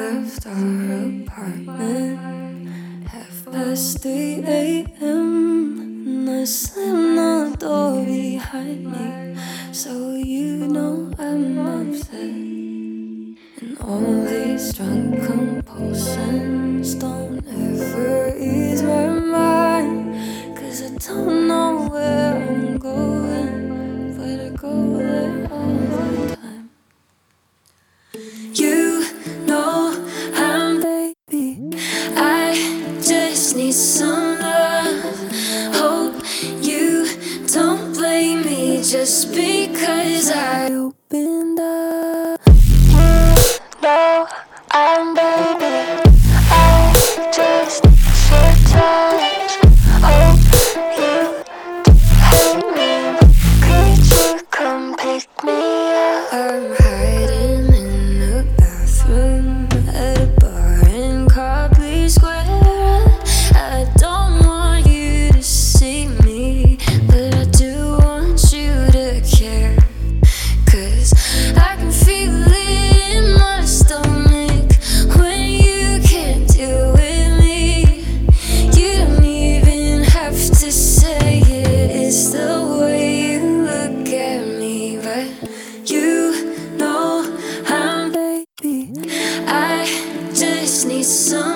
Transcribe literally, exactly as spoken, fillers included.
left our apartment half past three a m and I slammed the door behind me, so you know I'm upset. And all these drunk compulsions don't ever ease my mind, 'cause I don't know where I'm going, but I go there all the time. You know I'm baby, I just need some love. Hope you don't blame me just because I opened up. No, I'm baby, I just need touch. Hope you hate me, could you come pick me up? I'm hiding in the bathroom at a bar in Copley Square. I don't want you to see me, but I do want you to care, 'cause I can feel it in my stomach when you can't deal with me. You don't even have to say it, it's the way you look at me. But you know I'm baby, I just need some